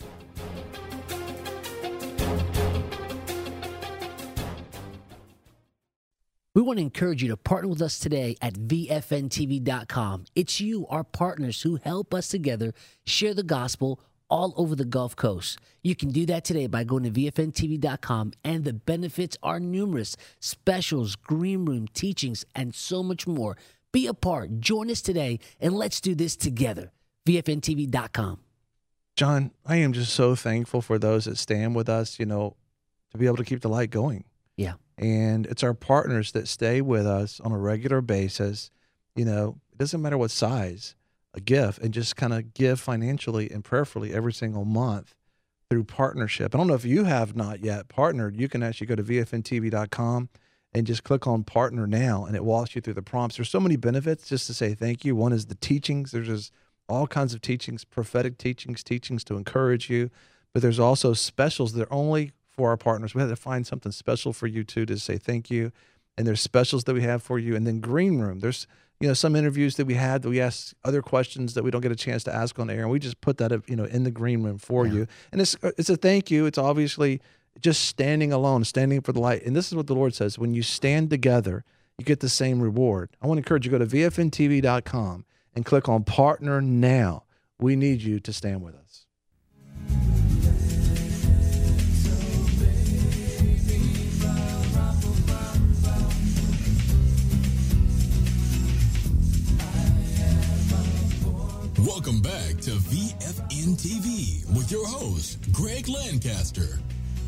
We want to encourage you to partner with us today at V F N T V dot com. It's you, our partners, who help us together share the gospel all over the Gulf Coast. You can do that today by going to V F N T V dot com, and the benefits are numerous. Specials, green room, teachings, and so much more. Be a part. Join us today, and let's do this together. V F N T V dot com. John, I am just so thankful for those that stand with us, you know, to be able to keep the light going. Yeah. And it's our partners that stay with us on a regular basis. You know, it doesn't matter what size, a gift, and just kind of give financially and prayerfully every single month through partnership. I don't know if you have not yet partnered. You can actually go to V F N T V dot com and just click on partner now, and it walks you through the prompts. There's so many benefits just to say thank you. One is the teachings. There's just all kinds of teachings, prophetic teachings, teachings to encourage you. But there's also specials that are only for our partners. We had to find something special for you too to say thank you. And there's specials that we have for you. And then Green Room, there's, you know, some interviews that we had that we ask other questions that we don't get a chance to ask on air, and we just put that, you know, in the Green Room for yeah. you. And it's it's a thank you. It's obviously just standing alone, standing for the light. And this is what the Lord says: when you stand together, you get the same reward. I want to encourage you to go to V F N T V dot com and click on Partner Now. We need you to stand with us. Welcome back to V F N T V with your host, Greg Lancaster.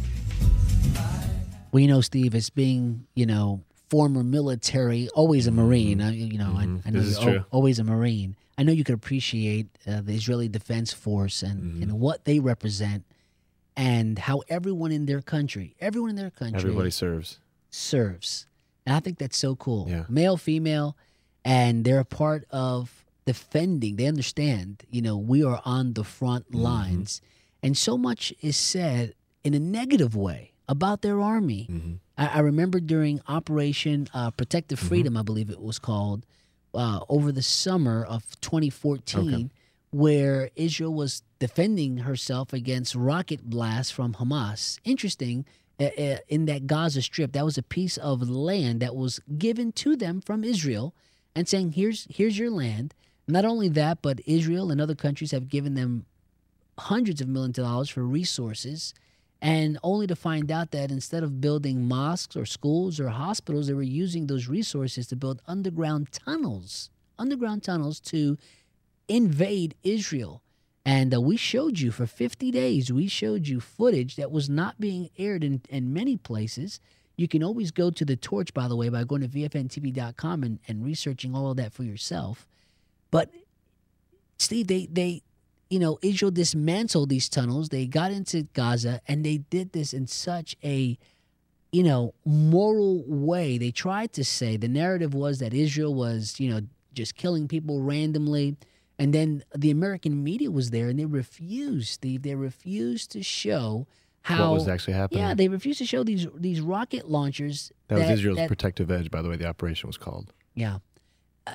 Well, you know, Steve, as being, you know, former military, always a Marine, I, you know, mm-hmm. I, I know this you're is true. always a Marine. I know you can appreciate uh, the Israeli Defense Force and, mm-hmm. and what they represent, and how everyone in their country, everyone in their country. Everybody serves. Serves. And I think that's so cool. Yeah. Male, female, and they're a part of defending. They understand, you know, we are on the front lines. Mm-hmm. And so much is said in a negative way about their army. Mm-hmm. I, I remember during Operation uh, Protective Freedom, mm-hmm. I believe it was called, uh, over the summer of twenty fourteen, okay. where Israel was defending herself against rocket blasts from Hamas. Interesting, uh, uh, in that Gaza Strip, that was a piece of land that was given to them from Israel, and saying, here's here's your land. Not only that, but Israel and other countries have given them hundreds of millions of dollars for resources, and only to find out that instead of building mosques or schools or hospitals, they were using those resources to build underground tunnels, underground tunnels to invade Israel. And uh, we showed you for fifty days, we showed you footage that was not being aired in, in many places. You can always go to The Torch, by the way, by going to V F N T V dot com and, and researching all of that for yourself. But, Steve, they, they, you know, Israel dismantled these tunnels. They got into Gaza, and they did this in such a, you know, moral way. They tried to say, the narrative was that Israel was, you know, just killing people randomly. And then the American media was there, and they refused, Steve. They refused to show how. What was actually happening? Yeah, they refused to show these these rocket launchers. That, that was Israel's that, protective edge, by the way, the operation was called. Yeah. Uh,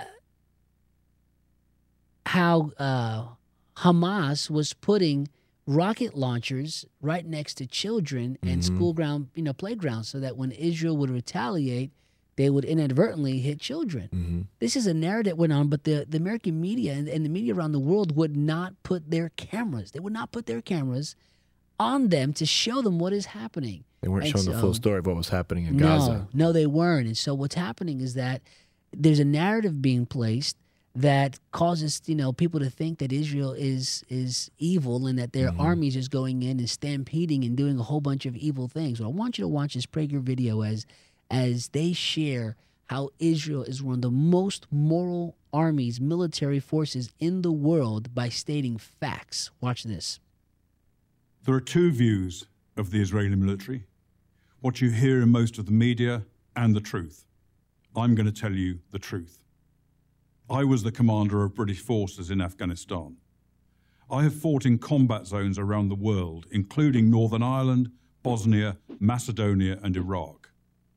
how uh, Hamas was putting rocket launchers right next to children and mm-hmm. school ground, you know, playgrounds, so that when Israel would retaliate, they would inadvertently hit children. Mm-hmm. This is a narrative that went on, but the, the American media and, and the media around the world would not put their cameras. They would not put their cameras on them to show them what is happening. They weren't and showing so, the full story of what was happening in no, Gaza. No, they weren't. And so what's happening is that there's a narrative being placed that causes, you know, people to think that Israel is is evil and that their mm-hmm. army is just going in and stampeding and doing a whole bunch of evil things. Well, I want you to watch this Prager video as as they share how Israel is one of the most moral armies, military forces in the world by stating facts. Watch this. There are two views of the Israeli military, what you hear in most of the media and the truth. I'm going to tell you the truth. I was the commander of British forces in Afghanistan. I have fought in combat zones around the world, including Northern Ireland, Bosnia, Macedonia, and Iraq.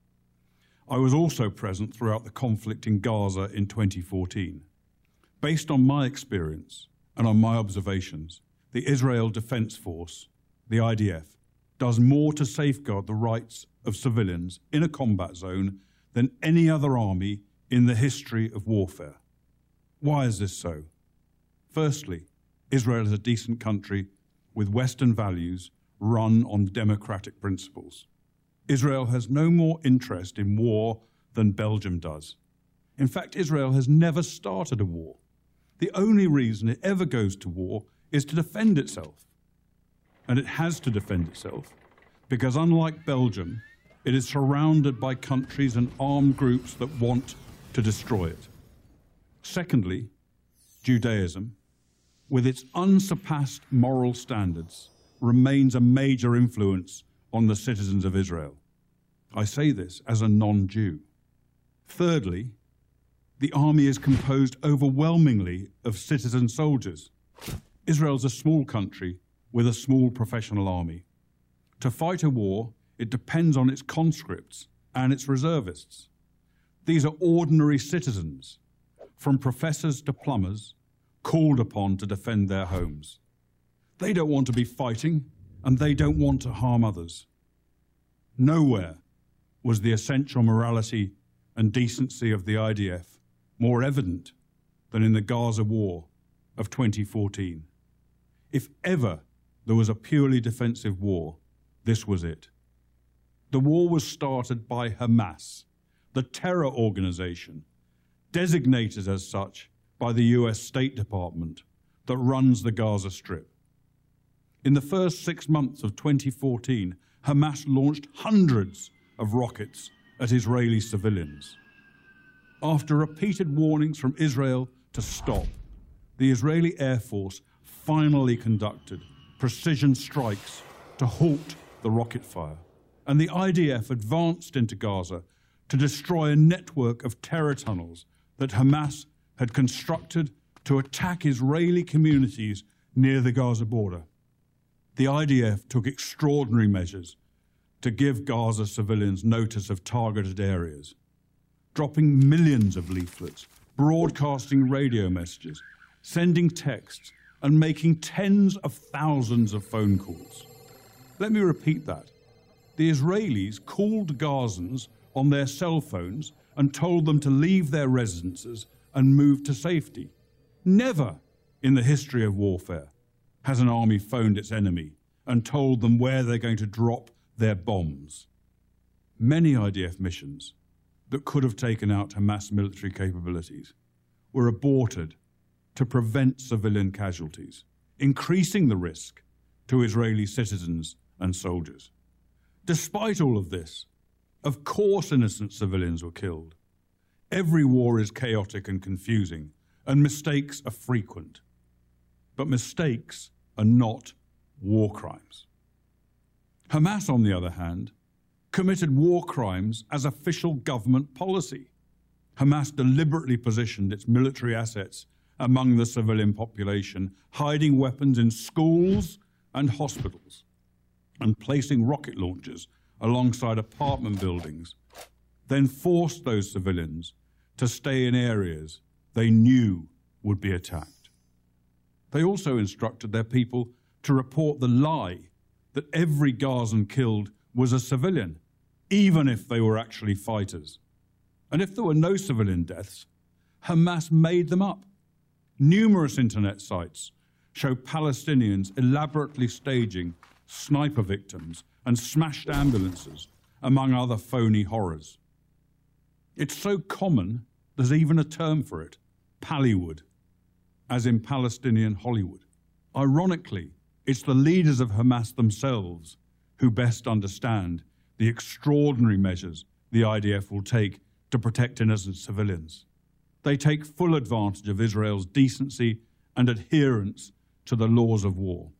I was also present throughout the conflict in Gaza in twenty fourteen. Based on my experience and on my observations, the Israel Defense Force, the I D F, does more to safeguard the rights of civilians in a combat zone than any other army in the history of warfare. Why is this so? Firstly, Israel is a decent country with Western values run on democratic principles. Israel has no more interest in war than Belgium does. In fact, Israel has never started a war. The only reason it ever goes to war is to defend itself. And it has to defend itself because, unlike Belgium, it is surrounded by countries and armed groups that want to destroy it. Secondly, Judaism, with its unsurpassed moral standards, remains a major influence on the citizens of Israel. I say this as a non-Jew. Thirdly, the army is composed overwhelmingly of citizen soldiers. Israel's a small country with a small professional army. To fight a war, it depends on its conscripts and its reservists. These are ordinary citizens, from professors to plumbers, called upon to defend their homes. They don't want to be fighting, and they don't want to harm others. Nowhere was the essential morality and decency of the I D F more evident than in the Gaza war of twenty fourteen. If ever there was a purely defensive war, this was it. The war was started by Hamas, the terror organization, designated as such by the U S State Department that runs the Gaza Strip. In the first six months of twenty fourteen, Hamas launched hundreds of rockets at Israeli civilians. After repeated warnings from Israel to stop, the Israeli Air Force finally conducted precision strikes to halt the rocket fire, and the I D F advanced into Gaza to destroy a network of terror tunnels that Hamas had constructed to attack Israeli communities near the Gaza border. The I D F took extraordinary measures to give Gaza civilians notice of targeted areas, dropping millions of leaflets, broadcasting radio messages, sending texts, and making tens of thousands of phone calls. Let me repeat that. The Israelis called Gazans on their cell phones and told them to leave their residences and move to safety. Never in the history of warfare has an army phoned its enemy and told them where they're going to drop their bombs. Many I D F missions that could have taken out Hamas military capabilities were aborted to prevent civilian casualties, increasing the risk to Israeli citizens and soldiers. Despite all of this, of course innocent civilians were killed. Every war is chaotic and confusing, and mistakes are frequent. But mistakes are not war crimes. Hamas, on the other hand, committed war crimes as official government policy. Hamas deliberately positioned its military assets among the civilian population, hiding weapons in schools and hospitals, and placing rocket launchers alongside apartment buildings, then forced those civilians to stay in areas they knew would be attacked. They also instructed their people to report the lie that every Gazan killed was a civilian, even if they were actually fighters. And if there were no civilian deaths, Hamas made them up. Numerous internet sites show Palestinians elaborately staging sniper victims and smashed ambulances, among other phony horrors. It's so common, there's even a term for it, Pallywood, as in Palestinian Hollywood. Ironically, it's the leaders of Hamas themselves who best understand the extraordinary measures the I D F will take to protect innocent civilians. They take full advantage of Israel's decency and adherence to the laws of war.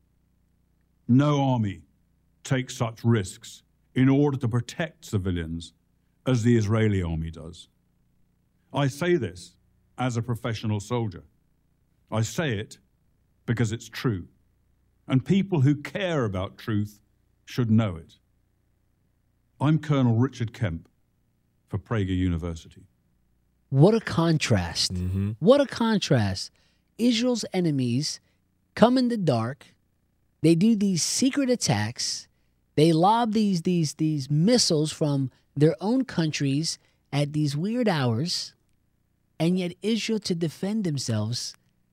No army takes such risks in order to protect civilians as the Israeli army does. I say this as a professional soldier. I say it because it's true, and people who care about truth should know it. I'm Colonel Richard Kemp for Prager University. What a contrast. Mm-hmm. What a contrast. Israel's enemies come in the dark. They do these secret attacks. They lob these, these, these missiles from their own countries at these weird hours. And yet Israel, to defend themselves,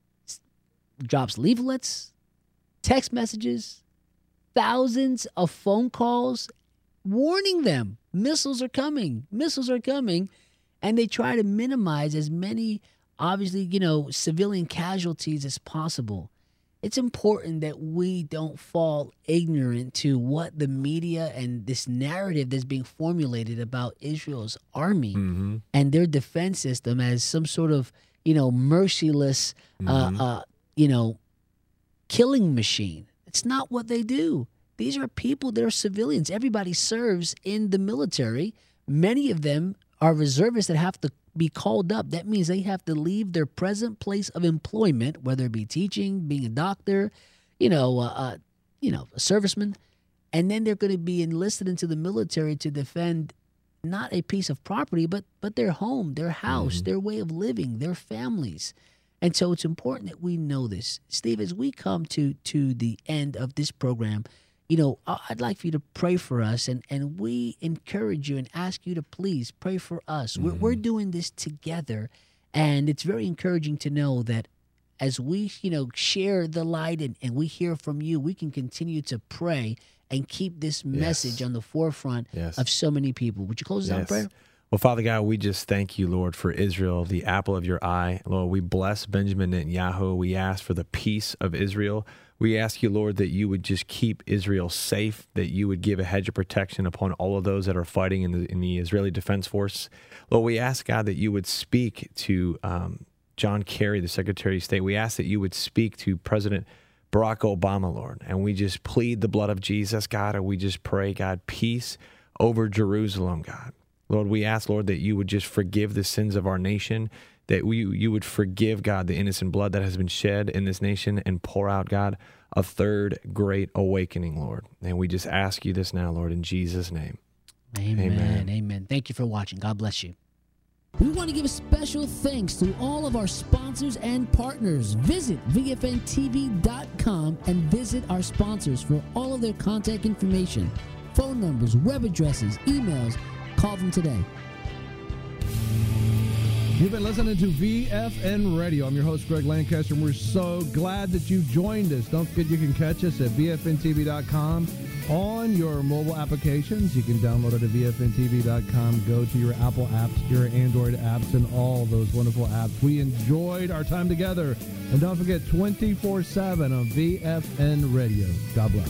drops leaflets, text messages, thousands of phone calls warning them missiles are coming, missiles are coming. And they try to minimize as many, obviously, you know, civilian casualties as possible. It's important that we don't fall ignorant to what the media and this narrative that's being formulated about Israel's army Mm-hmm. and their defense system as some sort of, you know, merciless, Mhm. uh, uh, you know, killing machine. It's not what they do. These are people that are civilians. Everybody serves in the military. Many of them are reservists that have to be called up. That means they have to leave their present place of employment, whether it be teaching, being a doctor, you know, uh, uh, you know, a serviceman, and then they're going to be enlisted into the military to defend not a piece of property, but but their home, their house, their way of living, their families. And so it's important that we know this. Steve, as we come to to the end of this program, you know, I- I'd like for you to pray for us, and, and we encourage you and ask you to please pray for us. We're, we're doing this together, and it's very encouraging to know that as we, you know, share the light and, and we hear from you, we can continue to pray and keep this message on the forefront Yes. of so many people. Would you close us out in Yes. prayer? Well, Father God, we just thank you, Lord, for Israel, the apple of your eye. Lord, we bless Benjamin Netanyahu. We ask for the peace of Israel. We ask you, Lord, that you would just keep Israel safe, that you would give a hedge of protection upon all of those that are fighting in the, in the Israeli Defense Force. Lord, we ask, God, that you would speak to um, John Kerry, the Secretary of State. We ask that you would speak to President Barack Obama, Lord, and we just plead the blood of Jesus, God, and we just pray, God, peace over Jerusalem, God. Lord, we ask, Lord, that you would just forgive the sins of our nation, that we, you would forgive, God, the innocent blood that has been shed in this nation and pour out, God, a third great awakening, Lord. And we just ask you this now, Lord, in Jesus' name. Amen. Amen. Amen. Thank you for watching. God bless you. We want to give a special thanks to all of our sponsors and partners. Visit V F N T V dot com and visit our sponsors for all of their contact information, phone numbers, web addresses, emails. Call them today. You've been listening to V F N Radio. I'm your host, Greg Lancaster, and we're so glad that you joined us. Don't forget you can catch us at V F N T V dot com on your mobile applications. You can download it at V F N T V dot com. Go to your Apple apps, your Android apps, and all those wonderful apps. We enjoyed our time together. And don't forget, twenty-four seven on V F N Radio. God bless.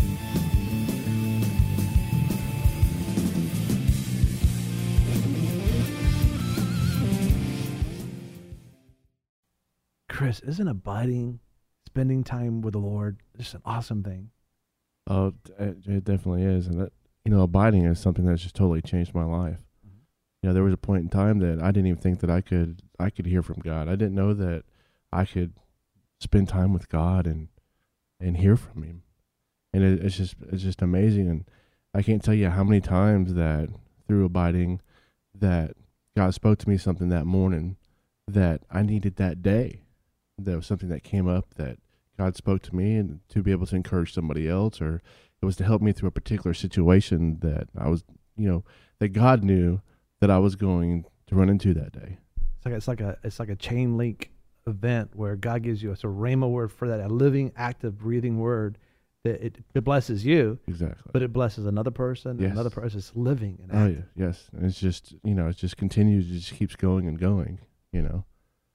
Chris, isn't abiding, spending time with the Lord, just an awesome thing? Oh, it, it definitely is. And that, you know, abiding is something that's just totally changed my life. Mm-hmm. You know, there was a point in time that I didn't even think that I could, I could hear from God. I didn't know that I could spend time with God and, and hear from him. And it, it's just, it's just amazing. And I can't tell you how many times that through abiding that God spoke to me something that morning that I needed that day. There was something that came up that God spoke to me, and to be able to encourage somebody else, or it was to help me through a particular situation that I was, you know, that God knew that I was going to run into that day. It's like it's like a it's like a chain link event where God gives you a sort of rhema word for that, a living, active, breathing word that it, it blesses you, exactly, but it blesses another person, yes. another person. It's living and oh active. yeah, yes, and it's just, you know, it just continues, it just keeps going and going, you know.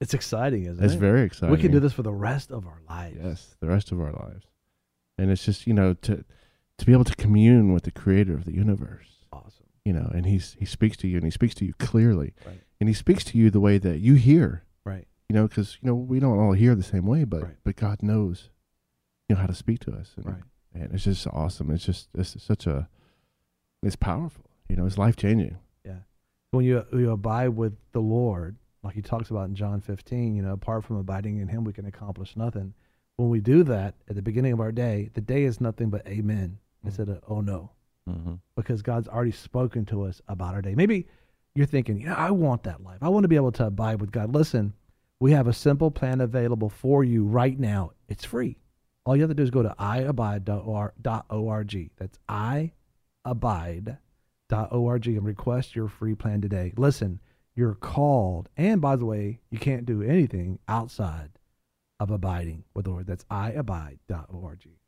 It's exciting, isn't It's it? very exciting. We can do this for the rest of our lives. Yes, the rest of our lives. And it's just, you know, to to be able to commune with the creator of the universe. Awesome. You know, and he's he speaks to you, and he speaks to you clearly. Right. And he speaks to you the way that you hear. Right. You know, because, you know, we don't all hear the same way, but Right. but God knows, you know, how to speak to us. And, Right. and it's just awesome. It's just, it's such a, it's powerful. You know, it's life-changing. Yeah. When you, you abide with the Lord, like he talks about in John fifteen, you know, apart from abiding in him, we can accomplish nothing. When we do that at the beginning of our day, the day is nothing but amen mm-hmm. instead of oh no. Mm-hmm. Because God's already spoken to us about our day. Maybe you're thinking, yeah, I want that life. I want to be able to abide with God. Listen, we have a simple plan available for you right now. It's free. All you have to do is go to i abide dot org. That's i abide dot org and request your free plan today. Listen, you're called. And by the way, you can't do anything outside of abiding with the Lord. That's i abide dot org.